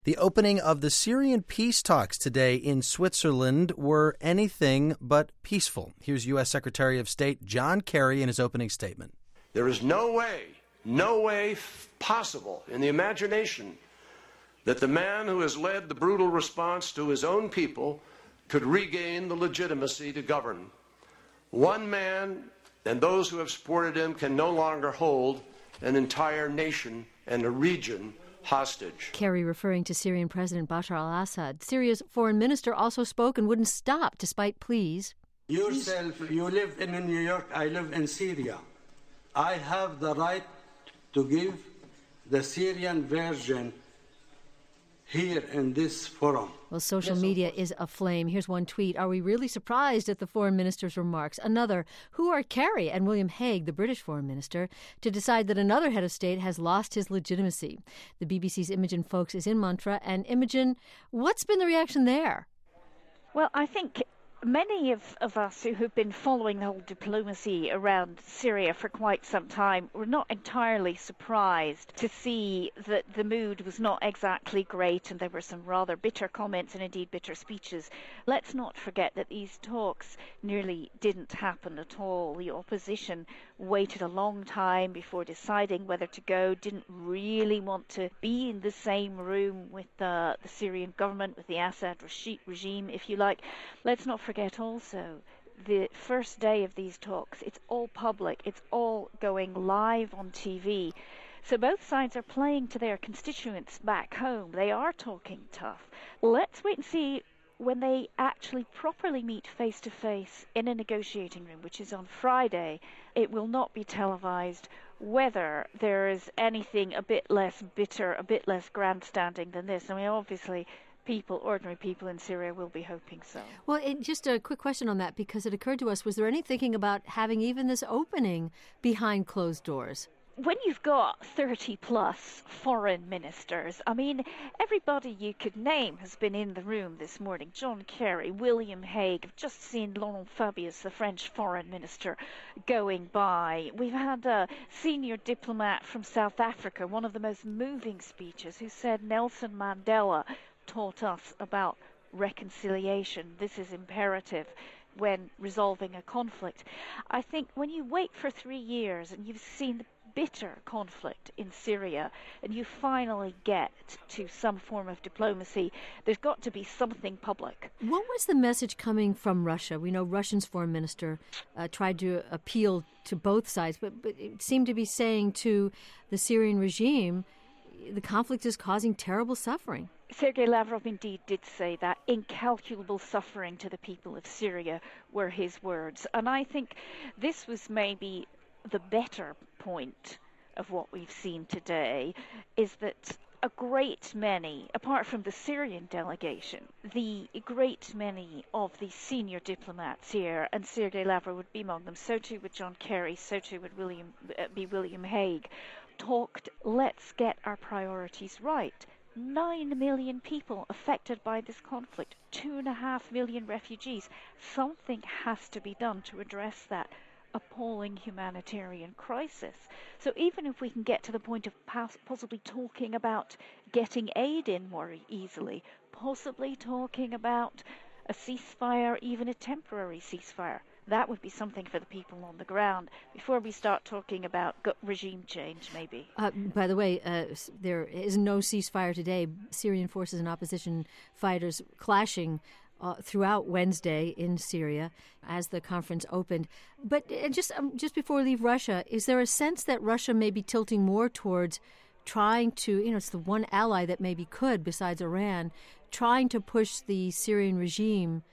The opening of the Syrian peace talks today in Switzerland were anything but peaceful. Here's U.S. Secretary of State John Kerry in his opening statement. There is no way possible in the imagination that the man who has led the brutal response to his own people could regain the legitimacy to govern. One man and those who have supported him can no longer hold an entire nation and a region hostage. Kerry referring to Syrian President Bashar al-Assad. Syria's foreign minister also spoke and wouldn't stop despite pleas. Yourself, you live in New York, I live in Syria. I have the right to give the Syrian version here in this forum. Well, social media is aflame. Here's one tweet. Are we really surprised at the foreign minister's remarks? Another, who are Kerry and William Hague, the British foreign minister, to decide that another head of state has lost his legitimacy? The BBC's Imogen Folks is in Montreux. And Imogen, what's been the reaction there? Well, I think many of us who have been following the whole diplomacy around Syria for quite some time were not entirely surprised to see that the mood was not exactly great and there were some rather bitter comments and indeed bitter speeches. Let's not forget that these talks nearly didn't happen at all. The opposition waited a long time before deciding whether to go, didn't really want to be in the same room with the Syrian government, with the Assad regime, if you like. Let's not forget also the first day of these talks. It's all public. It's all going live on TV. So both sides are playing to their constituents back home. They are talking tough. Let's wait and see when they actually properly meet face-to-face in a negotiating room, which is on Friday. It will not be televised, whether there is anything a bit less bitter, a bit less grandstanding than this. I mean, obviously, ordinary people in Syria will be hoping so. Well, just a quick question on that, because it occurred to us, was there any thinking about having even this opening behind closed doors? When you've got 30-plus foreign ministers, I mean, everybody you could name has been in the room this morning. John Kerry, William Hague. I've just seen Laurent Fabius, the French foreign minister, going by. We've had a senior diplomat from South Africa, one of the most moving speeches, who said Nelson Mandela taught us about reconciliation. This is imperative when resolving a conflict. I think when you wait for 3 years and you've seen the bitter conflict in Syria and you finally get to some form of diplomacy, there's got to be something public. What was the message coming from Russia? We know Russia's foreign minister tried to appeal to both sides, but it seemed to be saying to the Syrian regime, the conflict is causing terrible suffering. Sergei Lavrov indeed did say that. Incalculable suffering to the people of Syria were his words. And I think this was maybe the better point of what we've seen today, is that a great many, apart from the Syrian delegation, the great many of the senior diplomats here, and Sergei Lavrov would be among them, so too would John Kerry, so too would William Hague, talked, let's get our priorities right. 9 million people affected by this conflict, 2.5 million refugees. Something has to be done to address that appalling humanitarian crisis. So even if we can get to the point of possibly talking about getting aid in more easily, possibly talking about a ceasefire, even a temporary ceasefire, that would be something for the people on the ground before we start talking about regime change, maybe. By the way, there is no ceasefire today. Syrian forces and opposition fighters clashing throughout Wednesday in Syria as the conference opened. But just before we leave Russia, is there a sense that Russia may be tilting more towards trying to, it's the one ally that maybe could, besides Iran, trying to push the Syrian regime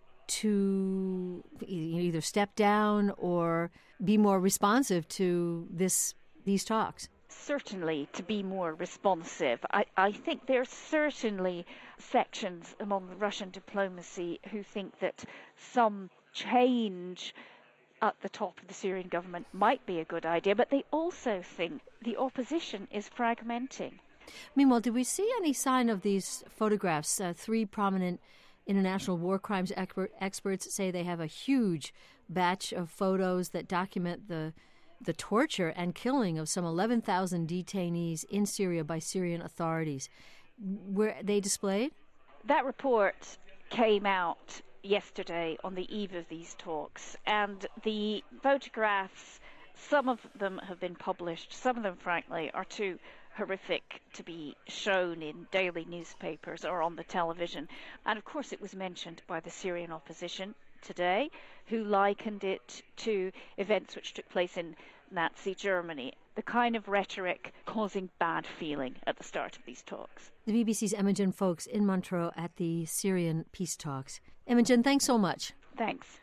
to either step down or be more responsive to these talks? Certainly to be more responsive. I think there are certainly sections among the Russian diplomacy who think that some change at the top of the Syrian government might be a good idea, but they also think the opposition is fragmenting. Meanwhile, did we see any sign of these photographs? 3 prominent international war crimes experts say they have a huge batch of photos that document the torture and killing of some 11,000 detainees in Syria by Syrian authorities. were they displayed? That report came out yesterday on the eve of these talks, and the photographs, some of them have been published, some of them, frankly, are too horrific to be shown in daily newspapers or on the television. And of course it was mentioned by the Syrian opposition today, who likened it to events which took place in Nazi Germany, the kind of rhetoric causing bad feeling at the start of these talks. The BBC's Imogen Foulkes in Montreux at the Syrian peace talks. Imogen, thanks so much. Thanks.